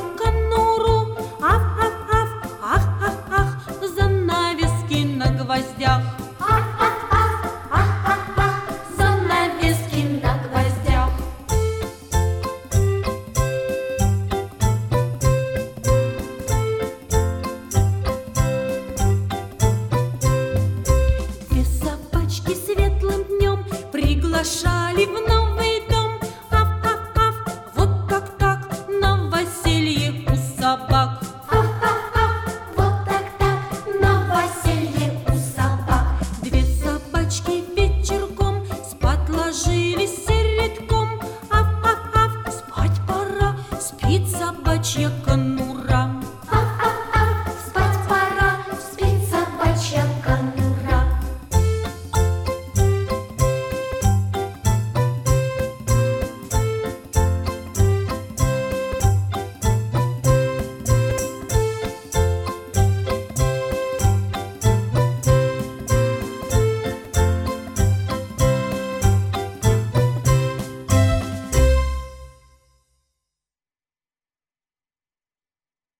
конуру. Аф, аф, аф, ах, ах, ах, занавески на гвоздях. Ах, ах, ах, ах, ах, ах, занавески на гвоздях. Две собачки светлым днем приглашали в новый дом. Аф, аф, аф, вот так-так, новоселье у собак. Ах, ах, ах, вот так-так, новоселье у собак. Две собачки вечерком спать ложились редком. Аф, аф, аф, спать пора, спит собачья